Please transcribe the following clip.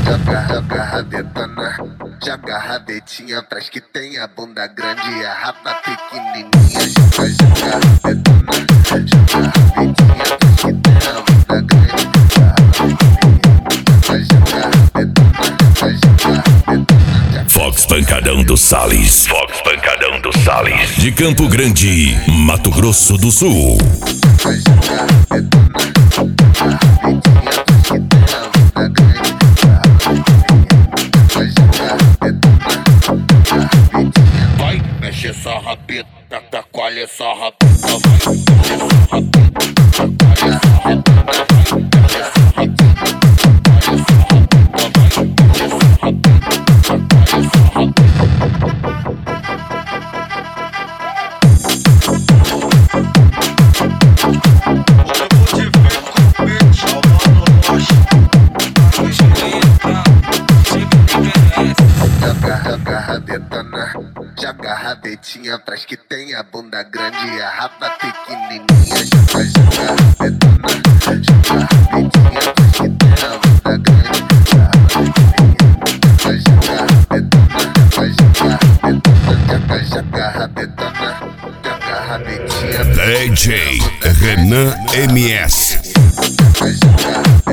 Joga rabetona, joga rabetinha pras que tem a bunda grande e a raba pequenininha. Joga rabetona, joga rabetinha pras que tem a bunda grande e a raba pequenininha. Joga rabetona. Fox Pancadão do Salles. Fox Pancadão do Salles. De Campo Grande, Mato Grosso do Sul. Vai, mexe essa rabeta, chacoalha essa rabeta, vai, mexe essa rabeta, chacoalha essa rabeta, vai, mexe essa rabeta, chacoalha essa rabeta. Joga rabetona, joga rabetinha pras que tem a bunda grande e a raba pequenininha. Joga rabetona, joga rabetinha pras que tem a bunda grande e a raba pequenininha. Joga rabetona, joga rabetinha. DJ Renan MS.